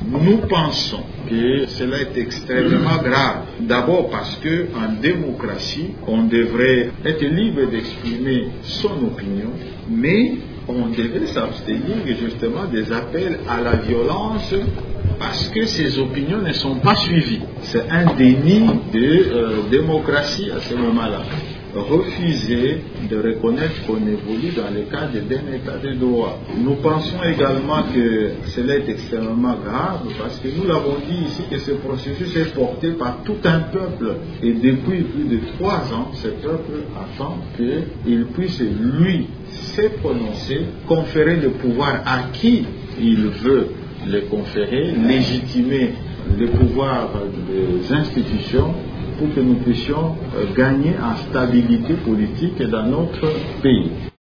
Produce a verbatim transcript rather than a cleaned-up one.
Nous pensons que cela est extrêmement grave. D'abord parce que en démocratie, on devrait être libre d'exprimer son opinion, mais on devrait s'abstenir justement des appels à la violence parce que ces opinions ne sont pas suivies. C'est un déni de euh, démocratie à ce moment-là. Refuser de reconnaître qu'on évolue dans le cadre d'un état de droit. Nous pensons également que cela est extrêmement grave parce que nous l'avons dit ici que ce processus est porté par tout un peuple et depuis plus de trois ans, ce peuple attend qu'il puisse lui se prononcer, conférer le pouvoir à qui il veut le conférer, légitimer le pouvoir des institutions pour que nous puissions gagner en stabilité politique dans notre pays.